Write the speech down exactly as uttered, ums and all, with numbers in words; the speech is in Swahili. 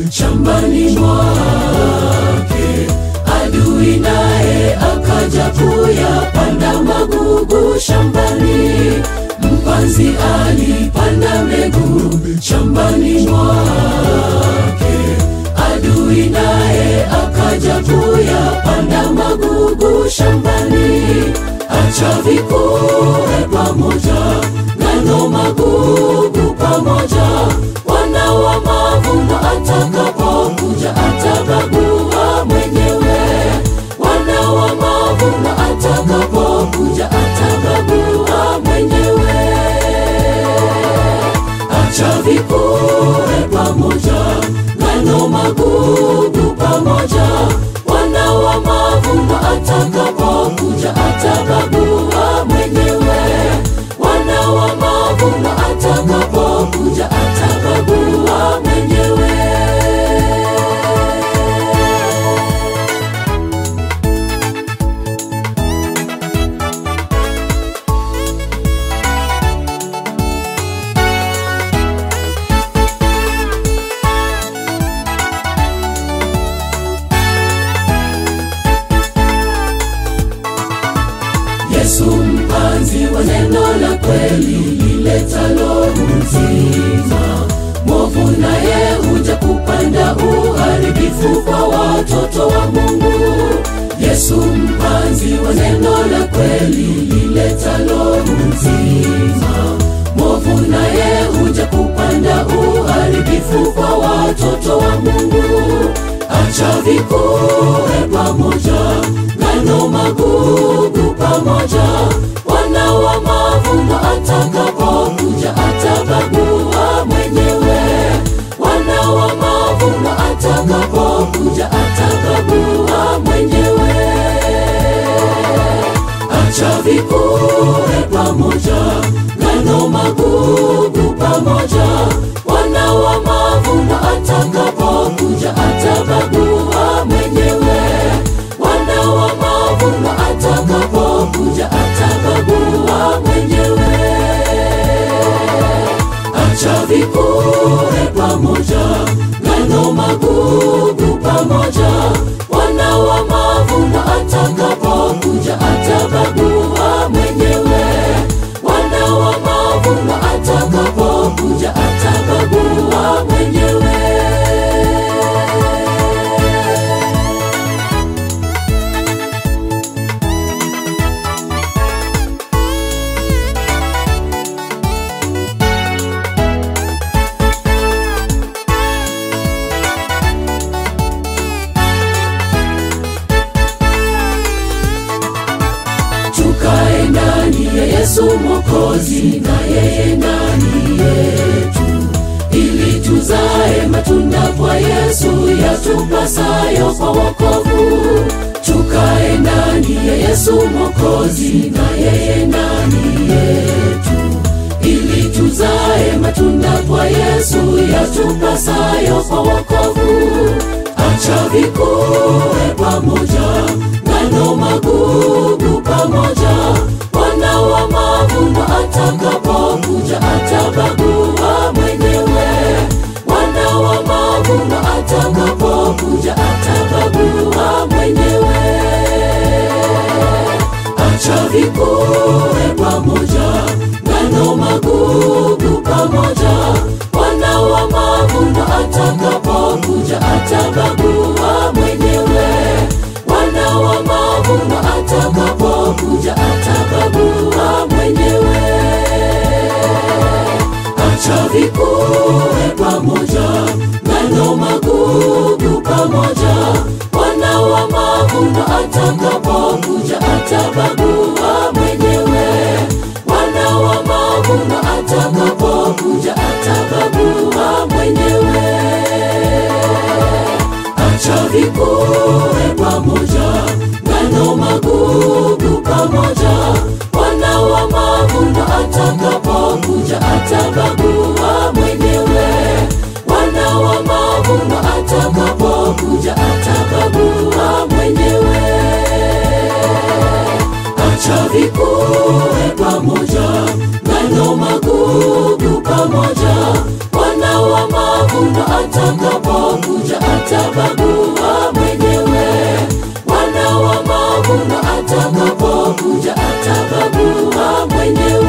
shambani mwake. Adui naye akaja kuyapanda magugu shambani. Mpanzi alipanda mbegu shambani mwake. Adui naye akaja kuyapanda magugu shambani. Acha vikue pamoja, ngano magugu pamoja. Wana wa mavuno atakapokuja atabagua mwenyewe. Wana wa mavuno atakapokuja atabagua mwenyewe. Acha vikue pamoja, ngano magugu pamoja. Wana wa mavuno atakapokuja atabagua mwenyewe. Wana wa mavuno atakapokuja atabagua mwenyewe. Yesu mpanzi wa neno la kweli liletalo uzima. Mwovu naye huja kupanda uharibifu kwa watoto wa Mungu. Yesu mpanzi wa neno la kweli liletalo uzima. Mwovu naye huja kupanda uharibifu kwa watoto wa Mungu. Acha vikue pamoja, ngano magugu pamoja. Wana wa mavuno atakapokuja atabagua mwenyewe. Wana wa mavuno atakapokuja atabagua mwenyewe. Acha vikue pamoja, ngano magugu pamoja. Wana wa mavuno atakapokuja atabagua mwenyewe. Wana wa mavuno atakapokuja atabagua mwenyewe. Acha vikue pamoja, ngano magugu pamoja. Wana wa mavuno atakapokuja atabagua mwenyewe. Wana wa mavuno atakapokuja atabagua mwenyewe. Tukae ndani ya Yesu Mwokozi, na yeye ndani yetu, ili tuzae matunda kwa Yesu yatupasayo kwa wokovu. Tukae ndani ya Yesu Mwokozi, na yeye ndani yetu, ili tuzae matunda kwa Yesu yatupasayo kwa wokovu. Acha vikue pamoja, ngano magugu pamoja. Wana wa mavuno atakapokuja atabagua mwenyewe. Wana wa mavuno atakapokuja atabagua mwenyewe. Acha vikue pamoja, ngano magugu pamoja. Wana wa mavuno atakapokuja atabagua mwenyewe. Wana wa mavuno atakapokuja atabagua mwenyewe. Acha vikue pamoja, ngano magugu pamoja. Wana wa mavuno atakapokuja atabagua mwenyewe. Wana wa mavuno atakapokuja atabagua mwenyewe. Acha vikue pamoja, ngano magugu pamoja. Wana wa mavuno atakapokuja atabagua mwenyewe. Wana wa mavuno atakapokuja atabagua mwenyewe. Acha vikue pamoja, ngano magugu pamoja. Wana wa mavuno atakapokuja atabagua mwenyewe. Bwana wa mavuno atakapokuja atabagua mwenyewe.